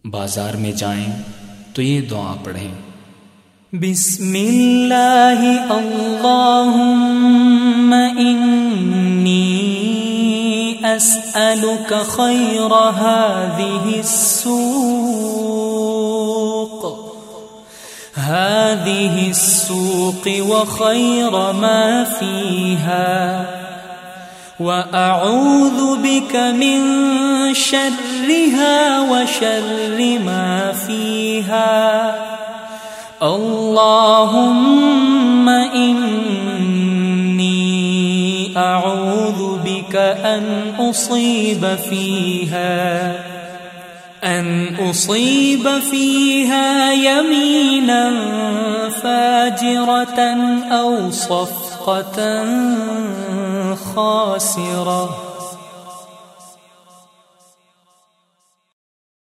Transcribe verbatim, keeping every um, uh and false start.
बाजार में जाएं तो ये दुआ पढ़ें। बिस्मिल्लाहि अल्लाहुम्मा इन्नी अस्अलुका खैर हाज़िहि स्सूक़ हाज़िहि स्सूक़ व खैर मा फ़ीहा व अऊज़ु बिका मिन शर्रिहा व शर्रि मा फ़ीहा। अल्लाहुम्मा इन्नी अऊज़ु बिका अन उसीब फ़ीहा अन उसीब फ़ीहा यमीनन फ़ाजिरतन औ सफ़क़तन खासिरा।